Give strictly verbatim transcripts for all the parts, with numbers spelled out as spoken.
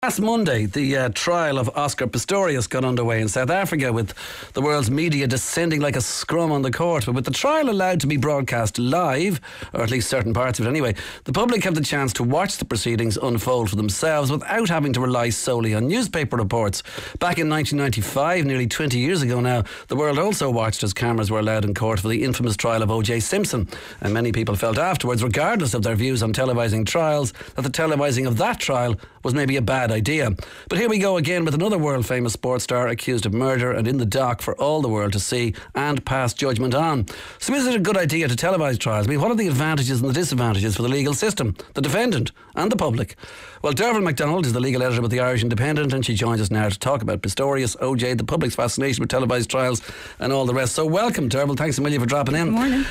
Last Monday, the uh, trial of Oscar Pistorius got underway in South Africa, with the world's media descending like a scrum on the court. But with the trial allowed to be broadcast live, or at least certain parts of it anyway, the public have the chance to watch the proceedings unfold for themselves without having to rely solely on newspaper reports. Back in nineteen ninety-five, nearly twenty years ago now, the world also watched as cameras were allowed in court for the infamous trial of O J Simpson. And many people felt afterwards, regardless of their views on televising trials, that the televising of that trial was maybe a bad idea. But here we go again with another world famous sports star accused of murder and in the dock for all the world to see and pass judgment on. So is it a good idea to televise trials? I mean, what are the advantages and the disadvantages for the legal system, the defendant and the public? Well, Derval MacDonald is the legal editor with the Irish Independent, and she joins us now to talk about Pistorius, O J, the public's fascination with televised trials and all the rest. So welcome, Derval. Thanks a million for dropping in. Good morning.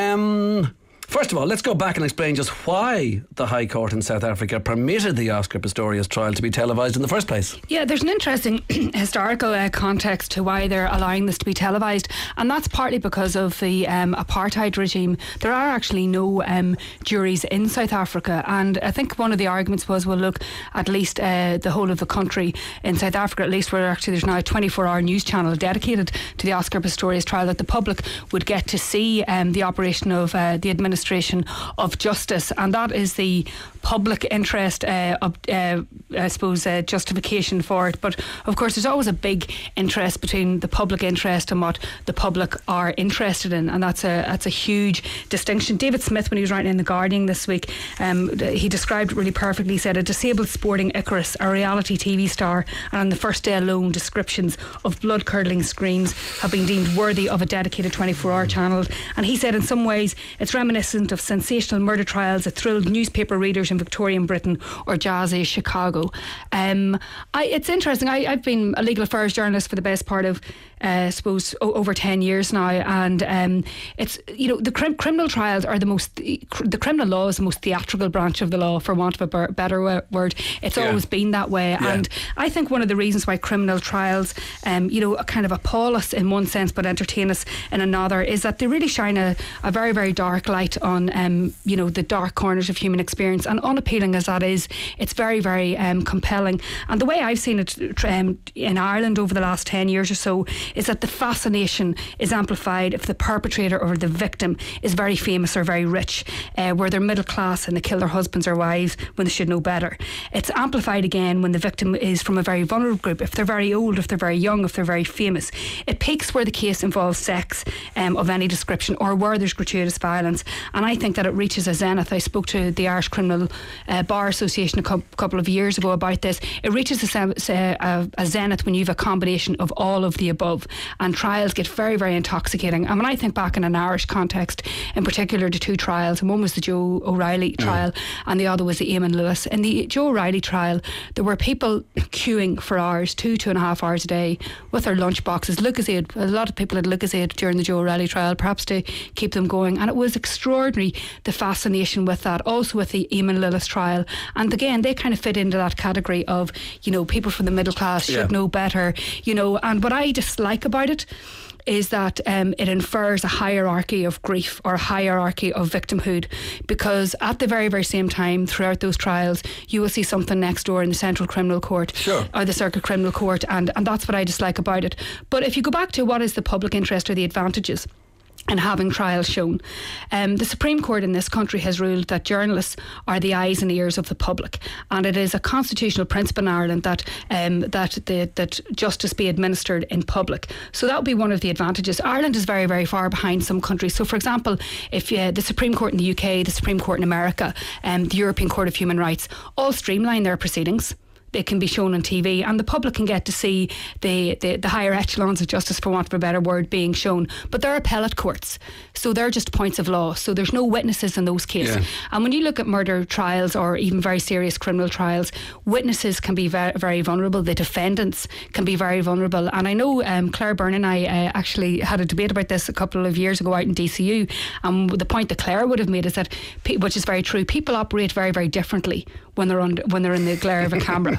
Um... First of all, let's go back and explain just why the High Court in South Africa permitted the Oscar Pistorius trial to be televised in the first place. Yeah, there's an interesting historical uh, context to why they're allowing this to be televised, and that's partly because of the um, apartheid regime. There are actually no um, juries in South Africa, and I think one of the arguments was, well, look, at least uh, the whole of the country in South Africa, at least where actually there's now a twenty-four hour news channel dedicated to the Oscar Pistorius trial, that the public would get to see um, the operation of uh, the administration of justice, and that is the public interest uh, of, uh, I suppose uh, justification for it. But of course there's always a big interest between the public interest and what the public are interested in, and that's a that's a huge distinction. David Smith, when he was writing in The Guardian this week, um, he described it really perfectly. He said, a disabled sporting Icarus, a reality T V star, and on the first day alone descriptions of blood-curdling screens have been deemed worthy of a dedicated twenty-four hour channel. And he said in some ways it's reminiscent of sensational murder trials that thrilled newspaper readers in Victorian Britain or jazzy Chicago. Um, I, it's interesting. I, I've been a legal affairs journalist for the best part of, uh, I suppose, o- over ten years now, and um, it's you know the crim- criminal trials are the most the criminal law is the most theatrical branch of the law, for want of a ber- better w- word. It's yeah. always been that way, yeah. and I think one of the reasons why criminal trials, um, you know, kind of appall us in one sense but entertain us in another, is that they really shine a, a very very dark light on um, you know the dark corners of human experience, and unappealing as that is, it's very very um, compelling. And the way I've seen it um, in Ireland over the last ten years or so is that the fascination is amplified if the perpetrator or the victim is very famous or very rich, uh, where they're middle class and they kill their husbands or wives when they should know better. It's amplified again when the victim is from a very vulnerable group, if they're very old, if they're very young, if they're very famous. It peaks where the case involves sex um, of any description, or where there's gratuitous violence. And I think that it reaches a zenith. I spoke to the Irish Criminal uh, Bar Association a co- couple of years ago about this. It reaches a, a, a zenith when you have a combination of all of the above, and trials get very very intoxicating. And when I think back in an Irish context, in particular the two trials, and one was the Joe O'Reilly trial, yeah. and the other was the Eamon Lewis. In the Joe O'Reilly trial, there were people queuing for hours, two two and a half hours a day, with their lunch boxes. Lucozade, a lot of people had Lucozade during the Joe O'Reilly trial, perhaps to keep them going, and it was extraordinary, the fascination with that. Also with the Eamon Lewis trial, and again they kind of fit into that category of, you know, people from the middle class should yeah. know better, you know. And what I dislike about it is that um, it infers a hierarchy of grief or a hierarchy of victimhood, because at the very very same time throughout those trials you will see something next door in the Central Criminal Court sure. or the Circuit Criminal Court, and, and that's what I dislike about it. But if you go back to what is the public interest or the advantages and having trials shown, um, the Supreme Court in this country has ruled that journalists are the eyes and ears of the public, and it is a constitutional principle in Ireland that um, that the, that justice be administered in public. So that would be one of the advantages. Ireland is very very far behind some countries. So for example, if uh, the Supreme Court in the U K, the Supreme Court in America, and um, the European Court of Human Rights all streamline their proceedings. They can be shown on T V, and the public can get to see the, the, the higher echelons of justice, for want of a better word, being shown. But they're appellate courts, so they're just points of law, so there's no witnesses in those cases. Yeah. And when you look at murder trials or even very serious criminal trials, witnesses can be very, very vulnerable. The defendants can be very vulnerable. And I know um, Claire Byrne and I uh, actually had a debate about this a couple of years ago out in D C U, and the point that Claire would have made is that, which is very true, people operate very very differently when they're under, when they're in the glare of a camera.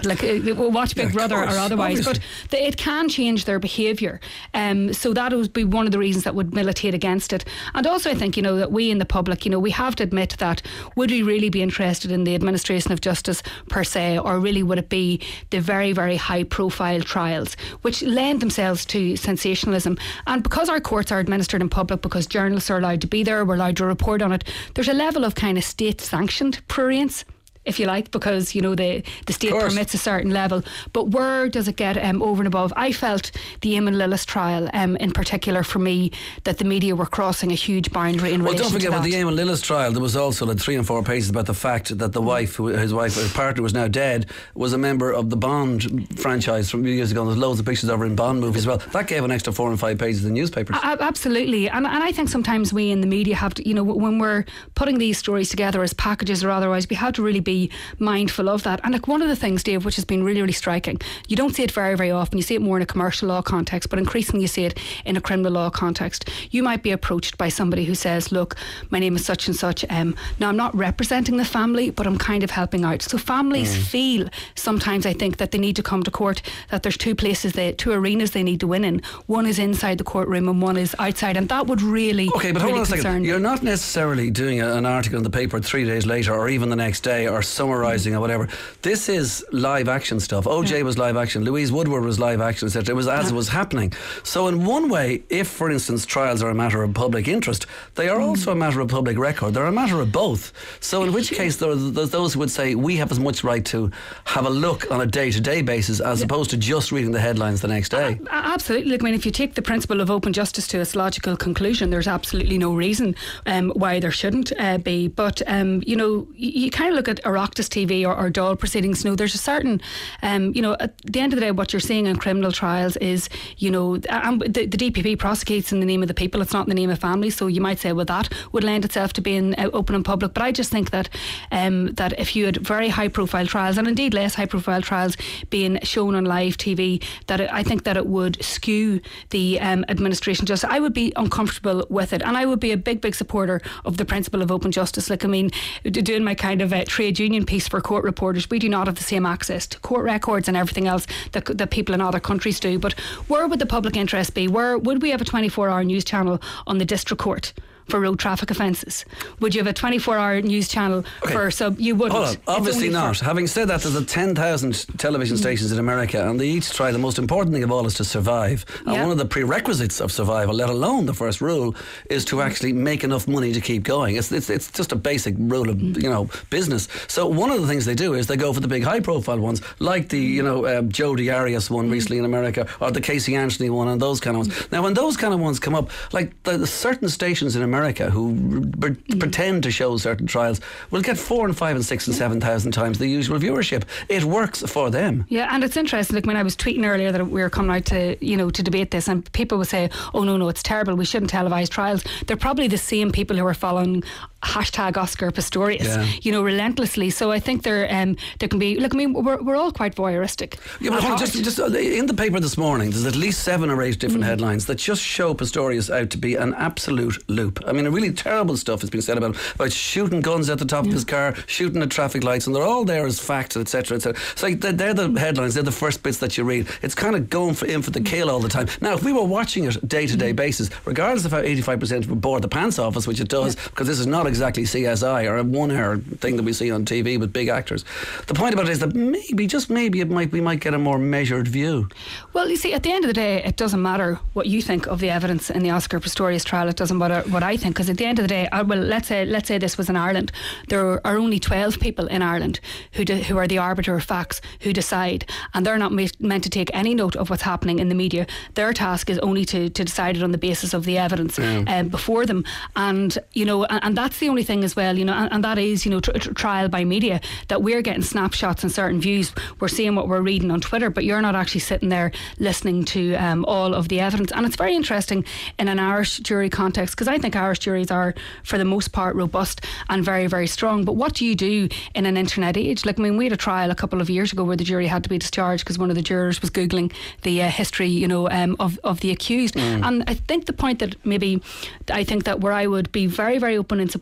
like uh, watch Big Yeah, Brother course, or otherwise. obviously. But the, it can change their behaviour. Um, so that would be one of the reasons that would militate against it. And also, I think, you know, that we in the public, you know, we have to admit that would we really be interested in the administration of justice per se, or really would it be the very, very high profile trials which lend themselves to sensationalism? And because our courts are administered in public, because journalists are allowed to be there, we're allowed to report on it, there's a level of kind of state sanctioned prurience, if you like, because, you know, the, the state permits a certain level. But where does it get um, over and above? I felt the Eamon Lillis trial, um, in particular for me, that the media were crossing a huge boundary in well, relation to that. Well, don't forget with the Eamon Lillis trial, there was also like three and four pages about the fact that the wife, who, his wife, his partner was now dead, was a member of the Bond franchise from years ago. There's loads of pictures of her in Bond movies as well. That gave an extra four and five pages in the newspapers. A- absolutely. And, and I think sometimes we in the media have to, you know, when we're putting these stories together as packages or otherwise, we have to really be Be mindful of that. And like one of the things, Dave, which has been really, really striking, you don't see it very, very often. You see it more in a commercial law context, but increasingly you see it in a criminal law context. You might be approached by somebody who says, look, my name is such and such. Um, now, I'm not representing the family, but I'm kind of helping out. So families mm. feel sometimes, I think, that they need to come to court, that there's two places, they, two arenas they need to win in. One is inside the courtroom and one is outside. And that would really, okay, but really hold on a second. concern me. You're not necessarily doing a, an article in the paper three days later or even the next day or summarising or whatever. This is live action stuff. O J yeah. was live action. Louise Woodward was live action, et cetera. It was as yeah. it was happening. So in one way, if, for instance, trials are a matter of public interest, they are mm. also a matter of public record. They're a matter of both. So in which case, there are those who would say we have as much right to have a look on a day-to-day basis as yeah. opposed to just reading the headlines the next day. Uh, absolutely. I mean, if you take the principle of open justice to its logical conclusion, there's absolutely no reason um, why there shouldn't uh, be. But, um, you know, you, you kind of look at Oireachtas T V or, or Dáil proceedings. You know, there's a certain, um, you know, at the end of the day, what you're seeing in criminal trials is, you know, um, the, the D P P prosecutes in the name of the people. It's not in the name of families. So you might say, well, that would lend itself to being uh, open and public. But I just think that um, that if you had very high profile trials, and indeed less high profile trials being shown on live T V, that it, I think that it would skew the um, administration justice. I would be uncomfortable with it, and I would be a big, big supporter of the principle of open justice. Like, I mean, doing my kind of uh, trade union piece for court reporters, we do not have the same access to court records and everything else that, that people in other countries do. But where would the public interest be? Where would we have a twenty-four hour news channel on the district court for road traffic offences? Would you have a twenty-four hour news channel okay. for sub? You wouldn't. Hold on. Obviously not. For Having said that, there's a ten thousand television stations in America, and they each try. The most important thing of all is to survive. And yeah. one of the prerequisites of survival, let alone the first rule, is to actually make enough money to keep going. It's it's, it's just a basic rule of you know business. So one of the things they do is they go for the big high profile ones, like the you know uh, Jodi Arias one recently in America, or the Casey Anthony one, and those kind of ones. Now, when those kind of ones come up, like the, the certain stations in America America who pre- pretend to show certain trials will get four and five and six and seven thousand times the usual viewership. It works for them. Yeah, and it's interesting. Like when I was tweeting earlier that we were coming out to you know to debate this, and people would say, "Oh no, no, it's terrible. We shouldn't televise trials." They're probably the same people who are following hashtag Oscar Pistorius, yeah. you know, relentlessly. So I think there um, there can be. Look, I mean, we're we're all quite voyeuristic. Yeah, but hold on, just just in the paper this morning, there's at least seven or eight different mm. headlines that just show Pistorius out to be an absolute loop. I mean, a really terrible stuff has been said about him, about shooting guns at the top yeah. of his car, shooting at traffic lights, and they're all there as facts, et cetera, et cetera. So like, they're the headlines. They're the first bits that you read. It's kind of going for in for the kill all the time. Now, if we were watching it day to day basis, regardless of how eighty-five percent would bore the pants off us, which it does, yeah. because this is not exactly C S I or a one-hour thing that we see on T V with big actors. The point about it is that maybe, just maybe, it might we might get a more measured view. Well, you see, at the end of the day, it doesn't matter what you think of the evidence in the Oscar Pistorius trial. It doesn't matter what I think, because at the end of the day, uh, well, let's say let's say this was in Ireland. There are only twelve people in Ireland who do, who are the arbiter of facts, who decide, and they're not ma- meant to take any note of what's happening in the media. Their task is only to, to decide it on the basis of the evidence yeah. um, before them, and you know, and, and that's the only thing as well, you know, and, and that is, you know, tr- tr- trial by media, that we're getting snapshots and certain views. We're seeing what we're reading on Twitter, but you're not actually sitting there listening to um, all of the evidence. And it's very interesting in an Irish jury context, because I think Irish juries are, for the most part, robust and very, very strong. But what do you do in an internet age? Like, I mean, we had a trial a couple of years ago where the jury had to be discharged because one of the jurors was Googling the uh, history, you know, um, of, of the accused. Mm. And I think the point that maybe, I think that where I would be very, very open in support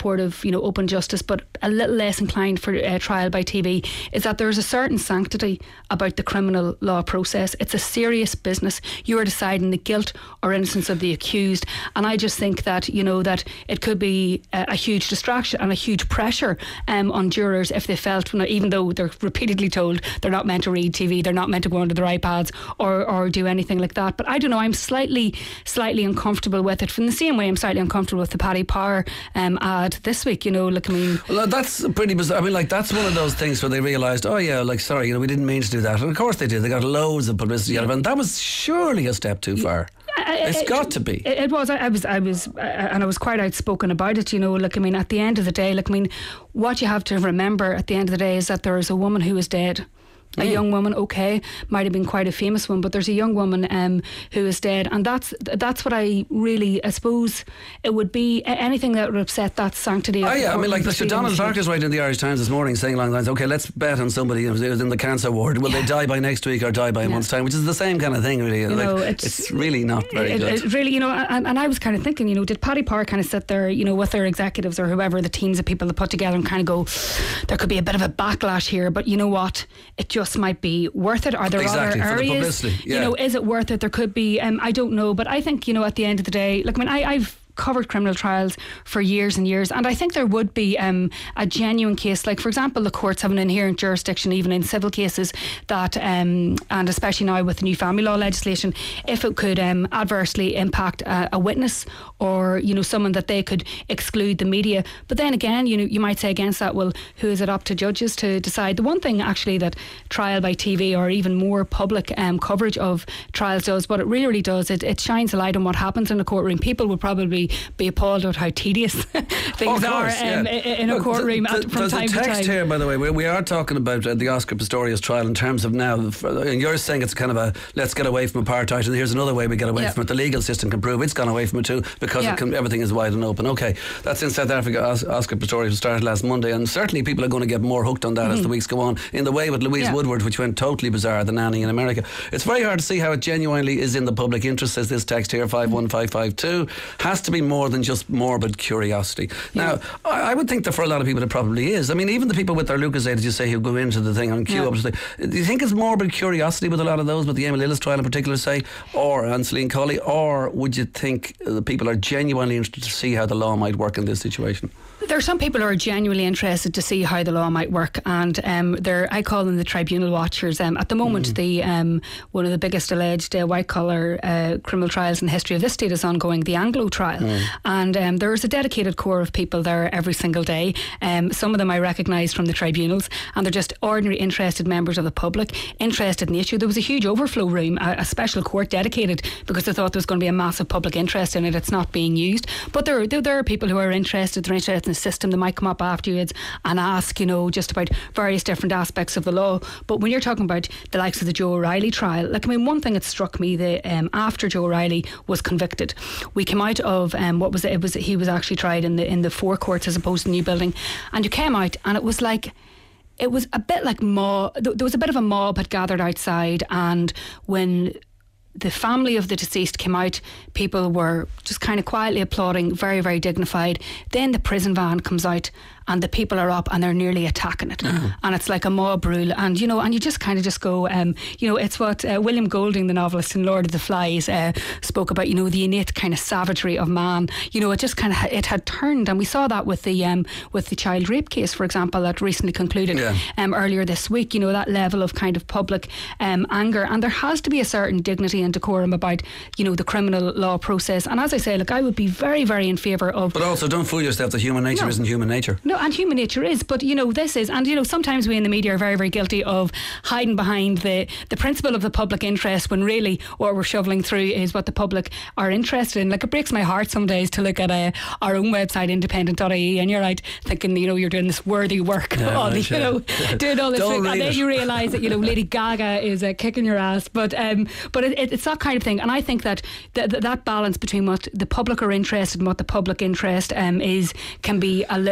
support of, you know, open justice, but a little less inclined for uh, trial by T V, is that there's a certain sanctity about the criminal law process. It's a serious business. You are deciding the guilt or innocence of the accused, and I just think that, you know, that it could be a, a huge distraction and a huge pressure um, on jurors if they felt, you know, even though they're repeatedly told they're not meant to read T V, they're not meant to go onto their iPads or, or do anything like that. But I don't know, I'm slightly slightly uncomfortable with it, from the same way I'm slightly uncomfortable with the Paddy Power um, ad this week. You know, like, I mean, well, that's pretty bizarre. I mean, like, that's one of those things where they realised, oh yeah, like, sorry, you know, we didn't mean to do that, and of course they did. They got loads of publicity out of it, and that was surely a step too far. It's it, got to be. It, it was. I, I was. I was, uh, and I was quite outspoken about it. You know, like, I mean, at the end of the day, like, I mean, what you have to remember at the end of the day is that there is a woman who is dead. A mm. young woman, okay, might have been quite a famous one, but there's a young woman um, who is dead, and that's that's what I really, I suppose, it would be anything that would upset that sanctity. Oh of yeah, I mean, like, Sir Donald Clark is writing in the Irish Times this morning, saying along the lines, okay, let's bet on somebody who's in the cancer ward. Will yeah. they die by next week or die by a yeah. month's time? Which is the same kind of thing, really. You like, know, it's, it's really not very it, good. It really, you know, and, and I was kind of thinking, you know, did Paddy Power kind of sit there, you know, with their executives or whoever, the teams of people that put together, and kind of go, there could be a bit of a backlash here, but you know what, it just might be worth it. Are there exactly, other areas? Yeah. You know, is it worth it? There could be. Um, I don't know, but I think, you know, at the end of the day, like, I mean, I, I've covered criminal trials for years and years, and I think there would be um, a genuine case, like, for example, the courts have an inherent jurisdiction even in civil cases that um, and especially now with the new family law legislation, if it could um, adversely impact a, a witness, or, you know, someone that they could exclude the media. But then again, you know, you might say against that, well, who is it up to judges to decide? The one thing actually that trial by T V, or even more public um, coverage of trials does, what it really, really does, it, it shines a light on what happens in a courtroom. People would probably be appalled at how tedious things oh, course, are um, yeah. in a Look, courtroom th- th- at, from time to time. There's a text here, by the way. We, we are talking about uh, the Oscar Pistorius trial in terms of now, and you're saying it's kind of a let's get away from apartheid, and here's another way we get away yeah. from it. The legal system can prove it's gone away from it too, because yeah. it can, everything is wide and open. Okay, that's in South Africa. Os- Oscar Pistorius started last Monday, and certainly people are going to get more hooked on that mm-hmm. as the weeks go on, in the way with Louise yeah. Woodward, which went totally bizarre, the nanny in America. It's very hard to see how it genuinely is in the public interest, says this text here, five one five five two. Has to be more than just morbid curiosity. Yeah. Now, I, I would think that for a lot of people it probably is. I mean, even the people with their Lucozade, as you say, who go into the thing and queue yeah. up, do you think it's morbid curiosity with a lot of those, with the Emma Lillis trial in particular, say, or Anseline Colley, or would you think the people are genuinely interested to see how the law might work in this situation? There are some people who are genuinely interested to see how the law might work, and um, they're, I call them the tribunal watchers. Um, at the moment, mm. the um, one of the biggest alleged uh, white collar uh, criminal trials in the history of this state is ongoing, the Anglo trial, mm. and um, there is a dedicated core of people there every single day. Um, some of them I recognise from the tribunals, and they're just ordinary interested members of the public, interested in the issue. There was a huge overflow room, a, a special court dedicated, because they thought there was going to be a massive public interest in it. It's not being used, but there, there, there are people who are interested. They're interested in the system. They might come up afterwards and ask, you know, just about various different aspects of the law. But when you're talking about the likes of the Joe O'Reilly trial, like, I mean, one thing that struck me, that um, after Joe O'Reilly was convicted, we came out of um, what was it? It was he was actually tried in the in the four courts as opposed to New Building, and you came out and it was like, it was a bit like mob. There was a bit of a mob had gathered outside, and when the family of the deceased came out, people were just kind of quietly applauding, very, very dignified. Then the prison van comes out, and the people are up and they're nearly attacking it, mm. and it's like a mob rule, and you know, and you just kind of just go, um, you know, it's what uh, William Golding, the novelist in Lord of the Flies, uh, spoke about, you know, the innate kind of savagery of man. You know, it just kind of it had turned, and we saw that with the um, with the child rape case, for example, that recently concluded yeah. um, earlier this week. You know, that level of kind of public um, anger, and there has to be a certain dignity and decorum about, you know, the criminal law process. And as I say, like, I would be very, very in favour of. But also, don't fool yourself that human nature no. isn't human nature. No, and human nature is, but you know, this is, and you know, sometimes we in the media are very, very guilty of hiding behind the the principle of the public interest, when really what we're shoveling through is what the public are interested in. Like, it breaks my heart some days to look at uh, our own website, independent dot I E, and you're right, thinking, you know, you're doing this worthy work, yeah, all the, you know, doing all this, and then you realise that, you know, Lady Gaga is uh, kicking your ass, but um, but it, it, it's that kind of thing, and I think that th- th- that balance between what the public are interested in, what the public interest um, is, can be a little bit skewed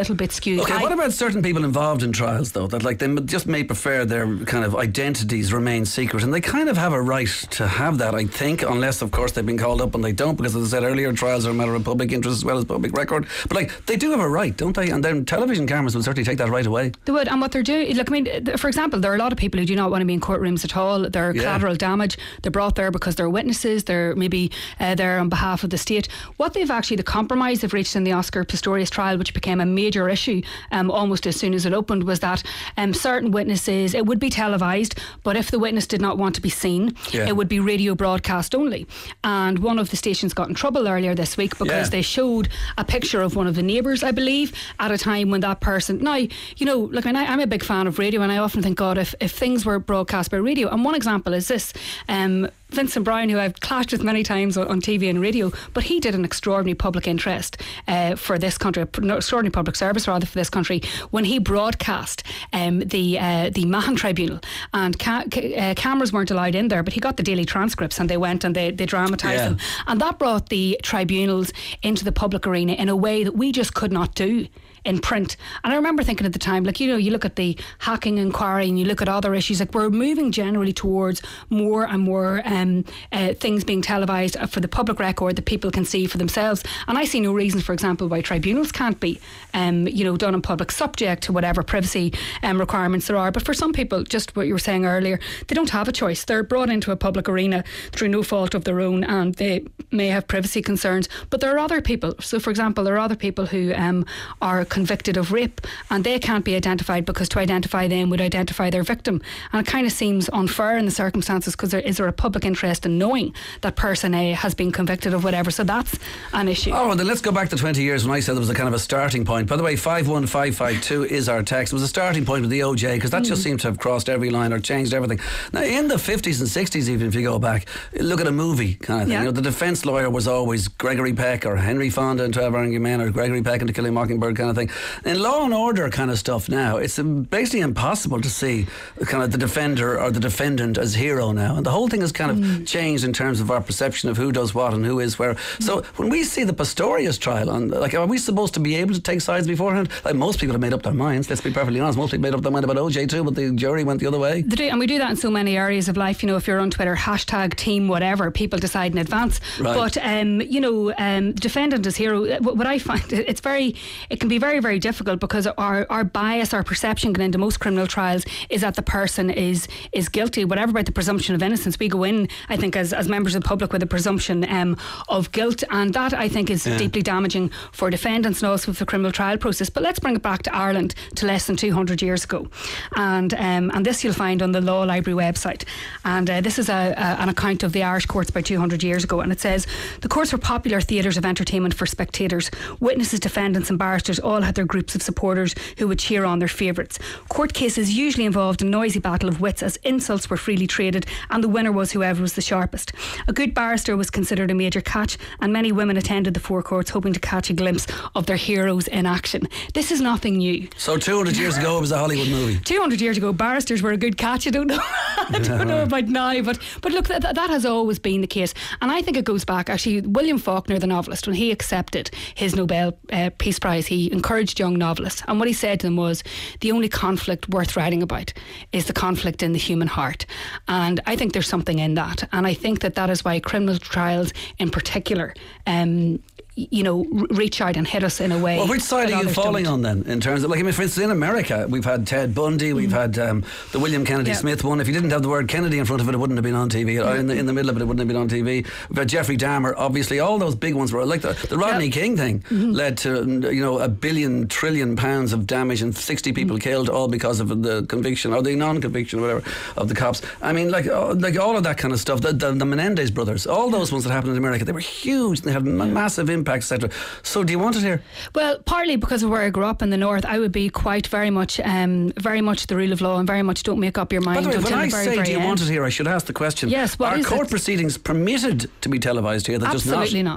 excuse. Okay, I, what about certain people involved in trials, though, that like they just may prefer their kind of identities remain secret, and they kind of have a right to have that, I think, unless, of course, they've been called up and they don't, because, as I said earlier, trials are a matter of public interest as well as public record. But, like, they do have a right, don't they? And then television cameras will certainly take that right away. They would, and what they're doing, look, I mean, for example, there are a lot of people who do not want to be in courtrooms at all. They're yeah. collateral damage. They're brought there because they're witnesses. They're maybe uh, there on behalf of the state. What they've actually, the compromise they've reached in the Oscar Pistorius trial, which became a major issue um, almost as soon as it opened, was that um, certain witnesses, it would be televised, but if the witness did not want to be seen, yeah. it would be radio broadcast only. And one of the stations got in trouble earlier this week because yeah. they showed a picture of one of the neighbours, I believe, at a time when that person, now, you know, look, I mean, I'm a big fan of radio, and I often think, God, if, if things were broadcast by radio, and one example is this, um, Vincent Browne, who I've clashed with many times on, on T V and radio, but he did an extraordinary public interest uh, for this country, no, extraordinary public service rather for this country, when he broadcast um, the uh, the Mahon Tribunal, and ca- ca- uh, cameras weren't allowed in there, but he got the daily transcripts and they went and they, they dramatised yeah. them, and that brought the tribunals into the public arena in a way that we just could not do in print. And I remember thinking at the time, like, you know, you look at the hacking inquiry and you look at other issues, like, we're moving generally towards more and more um, uh, things being televised for the public record that people can see for themselves. And I see no reason, for example, why tribunals can't be um, you know, done in public, subject to whatever privacy um, requirements there are. But for some people, just what you were saying earlier, they don't have a choice. They're brought into a public arena through no fault of their own, and they may have privacy concerns. But there are other people. So, for example, there are other people who um, are convicted of rape, and they can't be identified because to identify them would identify their victim. And it kind of seems unfair in the circumstances, because there is there a public interest in knowing that person A has been convicted of whatever. So that's an issue. Oh, well, then let's go back to twenty years when I said there was a kind of a starting point. By the way, five one five five two is our text. It was a starting point with the O J, because that mm. just seemed to have crossed every line or changed everything. Now, in the fifties and sixties, even if you go back, look at a movie kind of thing. Yeah. You know, the defence lawyer was always Gregory Peck or Henry Fonda in twelve Angry Men, or Gregory Peck in To Kill a Mockingbird kind of thing. In Law and Order kind of stuff now, it's basically impossible to see kind of the defender or the defendant as hero now, and the whole thing has kind of mm. changed in terms of our perception of who does what and who is where. Mm. So when we see the Pistorius trial, on, like, are we supposed to be able to take sides beforehand? Like, most people have made up their minds, let's be perfectly honest. Most people made up their mind about O J too, but the jury went the other way. They do, and we do that in so many areas of life. You know, if you're on Twitter, hashtag team whatever, people decide in advance. Right. But um, you know, um, defendant is hero. What I find, it's very, it can be very, very difficult, because our, our bias, our perception going into most criminal trials is that the person is is guilty. Whatever about the presumption of innocence, we go in, I think, as, as members of the public with a presumption um, of guilt, and that, I think, is yeah. deeply damaging for defendants and also for the criminal trial process. But let's bring it back to Ireland, to less than two hundred years ago, and um, and this you'll find on the Law Library website, and uh, this is a, a, an account of the Irish courts by two hundred years ago, and it says the courts were popular theatres of entertainment for spectators. Witnesses, defendants and barristers all had their groups of supporters who would cheer on their favourites. Court cases usually involved a noisy battle of wits, as insults were freely traded, and the winner was whoever was the sharpest. A good barrister was considered a major catch, and many women attended the four courts hoping to catch a glimpse of their heroes in action. This is nothing new. So two hundred years ago it was a Hollywood movie. two hundred years ago barristers were a good catch. I don't know I don't know about now, but but look, that, that has always been the case, and I think it goes back, actually, William Faulkner, the novelist, when he accepted his Nobel uh, Peace Prize, he encouraged young novelists, and what he said to them was, the only conflict worth writing about is the conflict in the human heart. And I think there's something in that, and I think that that is why criminal trials in particular um, you know, reach out and hit us in a way. Well, which side are you falling don't. on then, in terms of, like, I mean, for instance, in America we've had Ted Bundy, we've mm. had um, the William Kennedy yep. Smith one. If you didn't have the word Kennedy in front of it, it wouldn't have been on T V, or in the, in the middle of it, it wouldn't have been on T V. We've had Jeffrey Dahmer, obviously. All those big ones were, like the, the Rodney yep. King thing mm-hmm. led to, you know, a billion trillion pounds of damage and sixty people mm. killed, all because of the conviction or the non-conviction or whatever of the cops. I mean, like, oh, like all of that kind of stuff. The, the, the Menendez brothers, all those ones that happened in America, they were huge. They had massive impacts, et cetera. So do you want it here? Well, partly because of where I grew up in the north, I would be quite very much um, very much the rule of law, and very much don't make up your mind. By the way, when I very, say very do you end. want it here, I should ask the question. Yes, what are is court it? proceedings permitted to be televised here? They're Absolutely just not. not.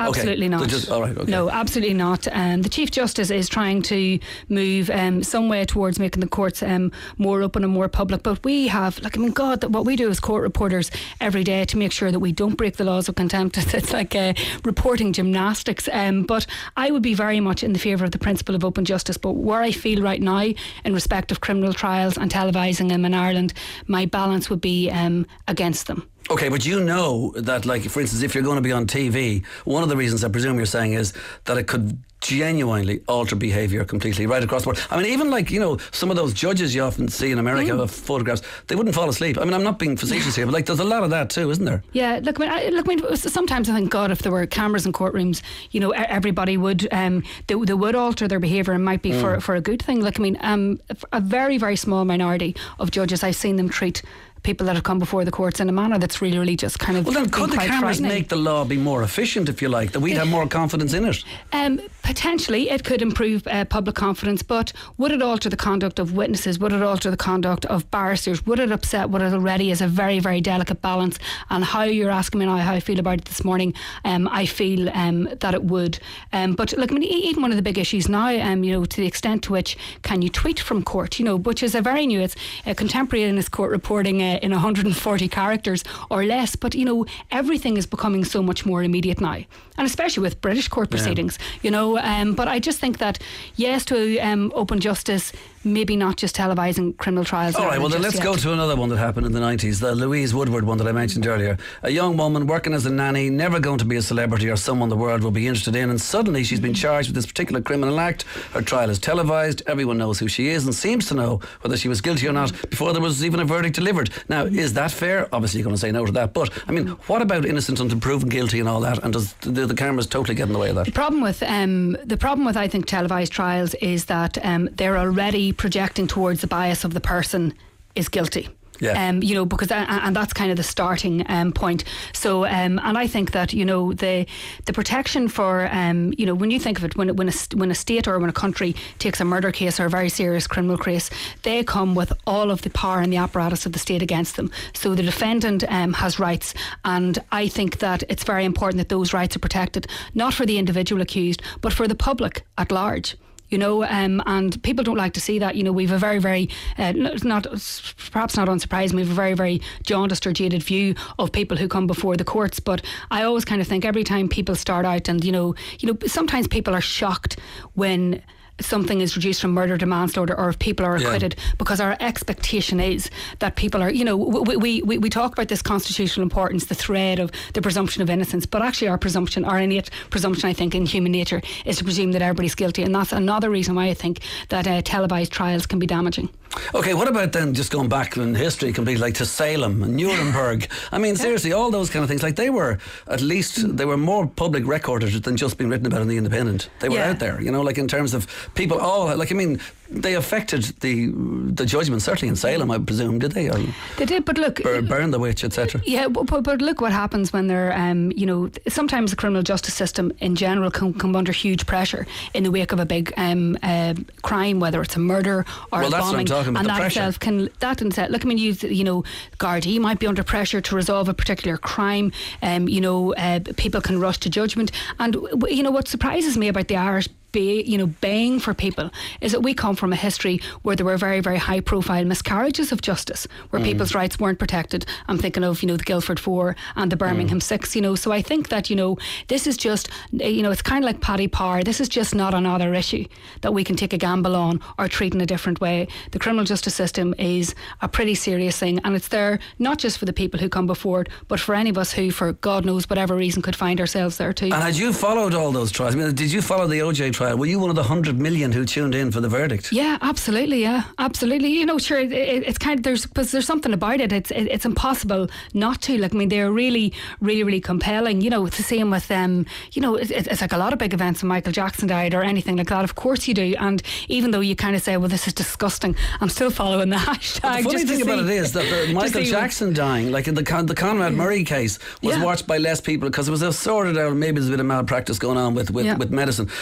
absolutely okay. not. Just, all right, okay. No, absolutely not. Um, the Chief Justice is trying to move um, some way towards making the courts um, more open and more public. But we have, like, I mean, God, what we do as court reporters every day to make sure that we don't break the laws of contempt. It's like uh, reporting gymnastics. Um, but I would be very much in the favour of the principle of open justice. But where I feel right now, in respect of criminal trials and televising them in Ireland, my balance would be um, against them. Okay, but you know that, like, for instance, if you're going to be on T V, one of the reasons I presume you're saying is that it could genuinely alter behaviour completely right across the board. I mean, even like, you know, some of those judges you often see in America mm. of photographs, they wouldn't fall asleep. I mean, I'm not being facetious here, but like, there's a lot of that too, isn't there? Yeah, look, I mean, I, look, I mean, sometimes I think, God, if there were cameras in courtrooms, you know, everybody would, um, they, they would alter their behaviour and might be mm. for, for a good thing. Like, I mean, um, a very, very small minority of judges, I've seen them treat people that have come before the courts in a manner that's really, really just kind of. Well, then could the cameras make the law be more efficient, if you like, that we'd have more confidence in it? Um, potentially, it could improve uh, public confidence, but would it alter the conduct of witnesses? Would it alter the conduct of barristers? Would it upset what it already is a very, very delicate balance? And how you're asking me now how I feel about it this morning, um, I feel um, that it would. Um, but look, I mean, even one of the big issues now, um, you know, to the extent to which can you tweet from court, you know, which is a very new, it's uh, contemporary in this court reporting. Uh, in one hundred forty characters or less, but you know, everything is becoming so much more immediate now, and especially with British court proceedings, yeah. you know, um, but I just think that yes to um, open justice, maybe not just televising criminal trials. All right, well then let's yet. go to another one that happened in the nineties, the Louise Woodward one that I mentioned earlier. A young woman working as a nanny, never going to be a celebrity or someone the world will be interested in, and suddenly she's been charged with this particular criminal act. Her trial is televised, everyone knows who she is and seems to know whether she was guilty or not before there was even a verdict delivered. Now, is that fair? Obviously you're going to say no to that, but I mean, what about innocent until proven guilty and all that, and does the, the cameras totally get in the way of that? The problem with um, the problem with I think televised trials is that um, they're already projecting towards the bias of the person is guilty. Yeah. Um, you know, because uh, and that's kind of the starting um, point. So, um, and I think that you know the the protection for um, you know, when you think of it, when when a when a state or when a country takes a murder case or a very serious criminal case, they come with all of the power and the apparatus of the state against them. So the defendant um, has rights, and I think that it's very important that those rights are protected, not for the individual accused, but for the public at large. You know, um, and people don't like to see that. You know, we've a very, very, uh, not perhaps not unsurprising, we have a very, very jaundiced or jaded view of people who come before the courts. But I always kind of think every time people start out, and you know, you know, sometimes people are shocked when something is reduced from murder to manslaughter, or if people are acquitted, yeah. because our expectation is that people are, you know, we, we, we talk about this constitutional importance, the thread of the presumption of innocence, but actually our presumption, our innate presumption, I think, in human nature is to presume that everybody's guilty, and that's another reason why I think that uh, televised trials can be damaging. Okay, what about then just going back in history completely, like to Salem and Nuremberg? I mean, seriously, all those kind of things, like they were, at least they were more public recorded than just being written about in The Independent. They were yeah. out there, you know, like in terms of people all, like, I mean, they affected the the judgment, certainly in Salem, I presume, did they? Or they did, but look, burn, burn the witch, et cetera. Yeah, but, but look what happens when they're, um, you know, sometimes the criminal justice system in general can come under huge pressure in the wake of a big um, uh, crime, whether it's a murder or well, a that's bombing, what I'm talking about, and the that pressure. itself can that in itself. Look, I mean, you you know, Gardaí might be under pressure to resolve a particular crime. Um, you know, uh, people can rush to judgment, and you know what surprises me about the Irish, Be, you know, baying for people is that we come from a history where there were very, very high profile miscarriages of justice, where mm. people's rights weren't protected. I'm thinking of, you know, the Guildford Four and the Birmingham mm. Six, you know, so I think that, you know, this is just, you know, it's kind of like Paddy Power. This is just not another issue that we can take a gamble on or treat in a different way. The criminal justice system is a pretty serious thing, and it's there not just for the people who come before it, but for any of us who, for God knows whatever reason, could find ourselves there too. And had you followed all those trials? I mean, did you follow the O J trial? Were you one of the hundred million who tuned in for the verdict? Yeah, absolutely. Yeah, absolutely. You know, sure, it, it's kind of there's because there's something about it. It's it, it's impossible not to. Like, I mean, they're really, really, really compelling. You know, it's the same with them. Um, you know, it, it's like a lot of big events when Michael Jackson died or anything like that. Of course you do. And even though you kind of say, well, this is disgusting, I'm still following the hashtag. But the funny thing about it is that the Michael Jackson dying, like in the Con- the Conrad Murray case, was yeah. watched by less people because it was a sorted out. Maybe there's a bit of malpractice going on with with, yeah. with medicine, but it wasn't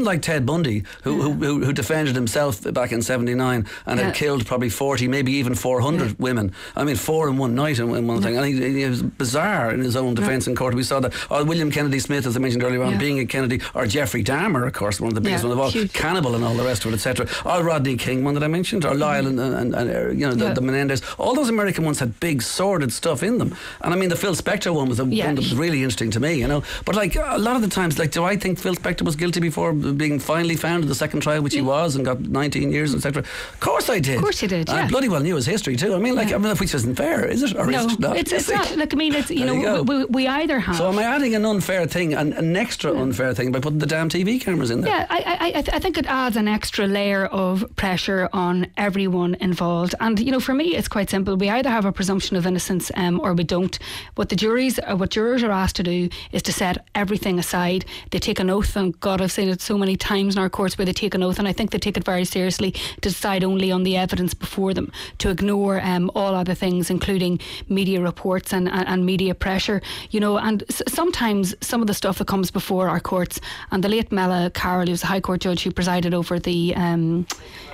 wasn't like Ted Bundy, who yeah. who, who defended himself back in seventy-nine and yeah. had killed probably forty, maybe even four hundred yeah. women. I mean, four in one night in, in one yeah. thing. And he, he was bizarre in his own defence yeah. in court. We saw that. Oh, William Kennedy Smith, as I mentioned earlier on, yeah. being a Kennedy, or Jeffrey Dahmer, of course, one of the biggest yeah. one of all, Huge. Cannibal and all the rest of it, et cetera. Or Rodney King, one that I mentioned, or Lyle mm-hmm. and, and, and uh, you know the, yeah. the Menendez. All those American ones had big sordid stuff in them. And I mean, the Phil Spector one was the yeah. one that was really interesting to me, you know. But like a lot of the times, like, do I think Phil Spector was guilty before being finally found in the second trial, which yeah. he was, and got nineteen years, et cetera? Of course I did. Of course you did. Yeah. I bloody well knew his history too. I mean, like, yeah. I mean, which isn't fair, is it? Or no, is it not? it's, it's not. Look, I mean, it's you there know, you we, we either have. So am I adding an unfair thing, an, an extra yeah. unfair thing, by putting the damn T V cameras in there? Yeah, I, I, I, th- I think it adds an extra layer of pressure on everyone involved. And you know, for me, it's quite simple. We either have a presumption of innocence, um, or we don't. What the juries, or what jurors are asked to do, is to set everything aside. They take an oath, and God, I've seen it so many times in our courts where they take an oath, and I think they take it very seriously, to decide only on the evidence before them, to ignore um, all other things, including media reports and, and, and media pressure. You know, and s- sometimes some of the stuff that comes before our courts, and the late Mella Carroll, who was a High Court judge who presided over the um,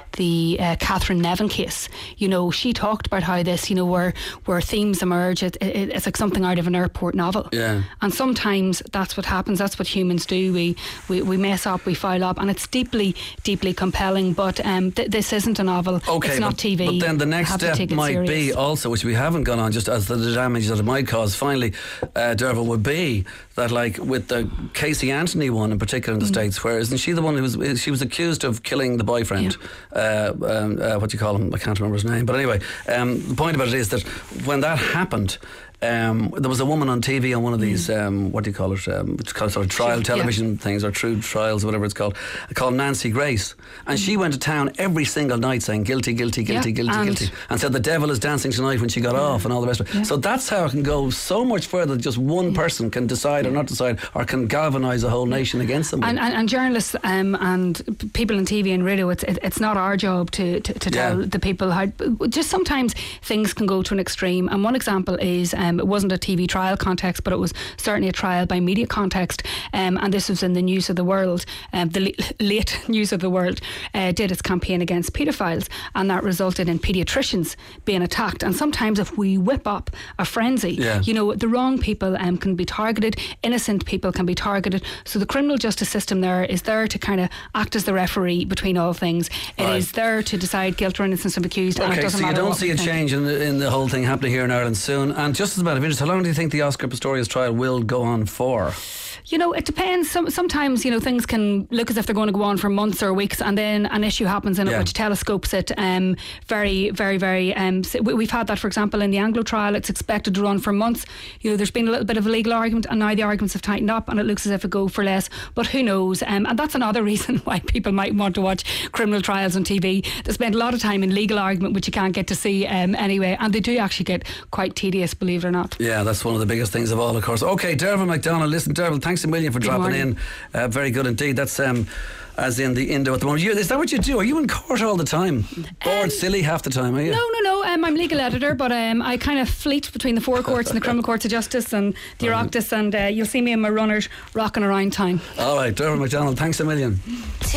the uh, Catherine Nevin case, you know, she talked about how this, you know, where where themes emerge, it, it, it's like something out of an airport novel. Yeah. And sometimes that's what happens. That's what humans do. We we, we mess up, we foul up, and it's deeply, deeply compelling. But um, th- this isn't a novel. Okay, it's not but, T V. But then the next step might serious. be also, which we haven't gone on, just as the, the damage that it might cause. Finally, uh, Derval, would be that, like with the Casey Anthony one in particular in the mm. States, where isn't she the one who was she was accused of killing the boyfriend? Yeah. Uh, um, uh, what do you call him? I can't remember his name. But anyway, um, the point about it is that when that happened, Um, there was a woman on T V on one of these, um, what do you call it? Um, it's called sort of trial television yeah. things, or true trials, whatever it's called, called Nancy Grace. And mm. she went to town every single night saying guilty, guilty, guilty, yeah. guilty, and guilty. And said the devil is dancing tonight when she got yeah. off, and all the rest of it. Yeah. So that's how it can go so much further. Just one yeah. person can decide or not decide, or can galvanise a whole nation against them. And, and, and journalists um, and people in T V and radio, it's it, it's not our job to, to, to tell yeah. the people how. Just sometimes things can go to an extreme. And one example is um, it wasn't a T V trial context, but it was certainly a trial by media context. Um, and this was in the News of the World. Um, the late News of the World uh, did its campaign against paedophiles, and that resulted in paediatricians being attacked. And sometimes if we whip up a frenzy, yeah. you know, the wrong people um, can be targeted, innocent people can be targeted. So the criminal justice system there is there to kind of act as the referee between all things. It right. is there to decide guilt or innocence of accused. Okay, and it doesn't so you matter don't what see a think. change in the, in the whole thing happening here in Ireland soon. And just as a matter of interest, how long do you think the Oscar Pistorius trial will go on for? You know, it depends. Some, sometimes, you know, things can look as if they're going to go on for months or weeks, and then an issue happens in it yeah. which telescopes it um, very, very, very... Um, we've had that, for example, in the Anglo trial. It's expected to run for months. You know, there's been a little bit of a legal argument, and now the arguments have tightened up, and it looks as if it go for less. But who knows? Um, and that's another reason why people might want to watch criminal trials on T V. They spend a lot of time in legal argument, which you can't get to see um, anyway, and they do actually get quite tedious, believe it or not. Yeah, that's one of the biggest things of all, of course. Okay, Derval McDonald. Listen, Derval, thanks a million for Good dropping morning. in. Uh, very good indeed. That's um, as in the Indo at the moment. You, is that what you do? Are you in court all the time? Bored um, silly half the time, are you? No, no, no. Um, I'm legal editor, but um, I kind of fleet between the four courts and the criminal courts of justice and the Oireachtas, and uh, you'll see me in my runners rocking around town. All right, Derval McDonald, thanks a million.